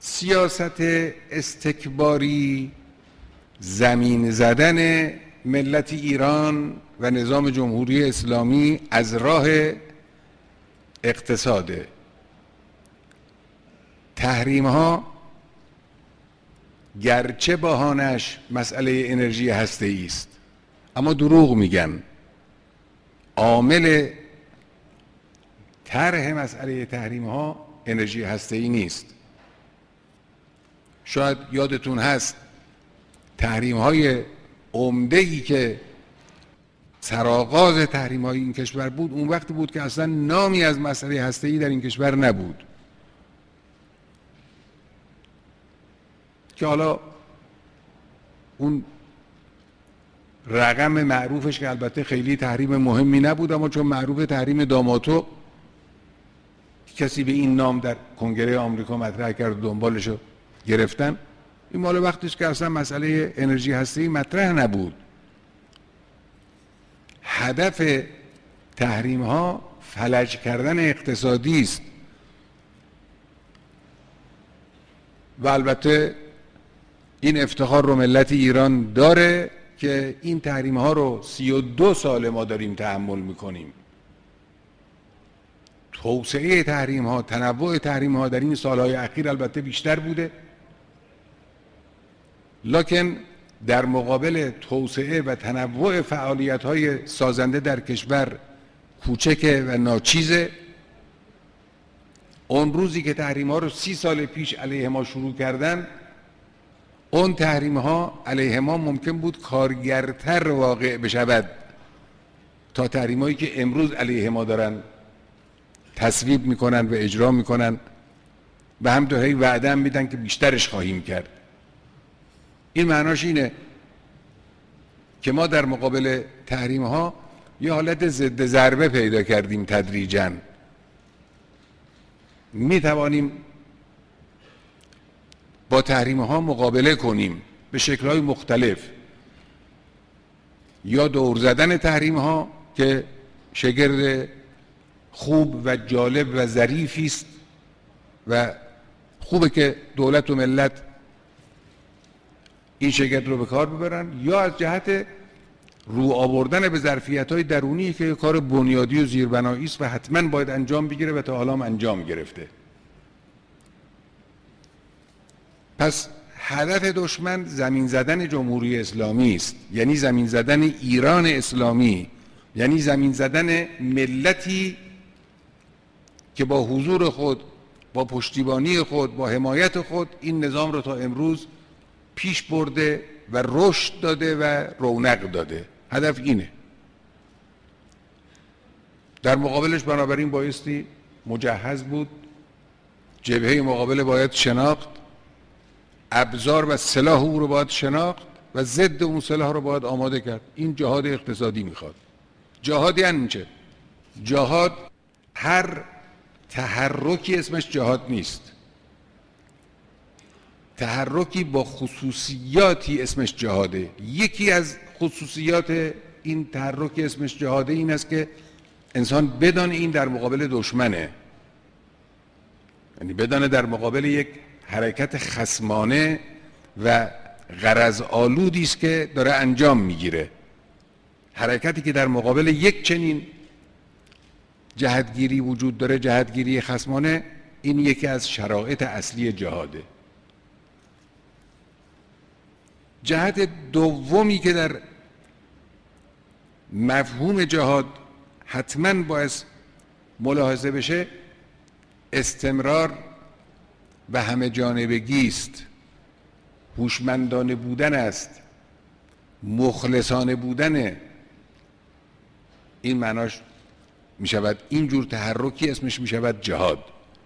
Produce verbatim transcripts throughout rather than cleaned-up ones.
سیاست استکباری، زمین زدن ملت ایران و نظام جمهوری اسلامی از راه اقتصاده. تحریم ها گرچه بهانش مسئله انرژی هسته‌ای است، اما دروغ میگن. عامل طرح مسئله تحریم ها انرژی هسته‌ای نیست. شاید یادتون هست تحریم های عمده‌ای که سرآغاز تحریم های این کشور بود اون وقتی بود که اصلا نامی از مسئله هسته‌ای در این کشور نبود، که حالا اون رقم معروفش که البته خیلی تحریم مهمی نبود، اما چون معروف تحریم داماتو کسی به این نام در کنگره آمریکا مطرح کرد و دنبالشو گرفتن، این مال وقتش که اصلا مسئله انرژی هسته‌ای مطرح نبود. هدف تحریم ها فلج کردن اقتصادی است و البته این افتخار رو ملت ایران داره که این تحریم ها رو سی و دو سال ما داریم تحمل میکنیم. توسعه تحریم ها، تنوع تحریم ها در این سالهای اخیر البته بیشتر بوده، لکن در مقابل توسعه و تنوع فعالیت های سازنده در کشور کوچکه و ناچیزه. اون روزی که تحریم ها رو سی سال پیش علیه ما شروع کردن، اون تحریم ها علیه ما ممکن بود کارگرتر واقع بشود تا تحریم هایی که امروز علیه ما دارن تصویب میکنن و اجرا میکنن و همینطور هی وعده هم میدن که بیشترش خواهیم کرد. این معناش اینه که ما در مقابل تحریم ها یه حالت ضد ضربه پیدا کردیم. تدریجاً می توانیم با تحریم ها مقابله کنیم به شکل های مختلف، یا دور زدن تحریم ها که شگرد خوب و جالب و ظریفی است و خوبه که دولت و ملت این شگرد رو به کار ببرن، یا از جهت رو آوردن به ظرفیت‌های درونی که کار بنیادی و زیربنایی است و حتما باید انجام بگیره و تا حالا هم انجام گرفته. پس هدف دشمن زمین زدن جمهوری اسلامی است، یعنی زمین زدن ایران اسلامی، یعنی زمین زدن ملتی که با حضور خود، با پشتیبانی خود، با حمایت خود این نظام رو تا امروز پیش برده و رشد داده و رونق داده. هدف اینه. در مقابلش بنابراین بایستی مجهز بود، جبهه مقابل باید شناخت، ابزار و سلاح او رو باید شناخت و ضد اون سلاح رو باید آماده کرد. این جهاد اقتصادی میخواد. جهاد یعنی چه؟ جهاد هر تحرکی اسمش جهاد نیست. تحرکی با خصوصیاتی اسمش جهاده. یکی از خصوصیات این تحرک اسمش جهاده این است که انسان بدانه این در مقابل دشمنه، یعنی بدانه در مقابل یک حرکت خصمانه و غرض آلودی است که داره انجام میگیره. حرکتی که در مقابل یک چنین جهتگیری وجود داره، جهتگیری خصمانه، این یکی از شرایط اصلی جهاده. جهت دومی که در مفهوم جهاد حتما باید ملاحظه بشه استمرار و همه جانبگی است، هوشمندانه بودن است، مخلصانه بودن. این معناش می شود اینجور تحرکی اسمش می شود جهاد.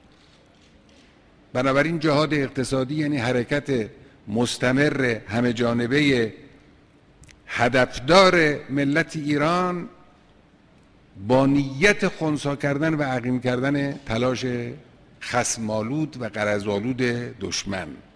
بنابراین جهاد اقتصادی یعنی حرکت مستمر همه جانبه هدفدار ملت ایران با نیت خنثی کردن و عقیم کردن تلاش خصم‌آلود و غرض‌آلود دشمن.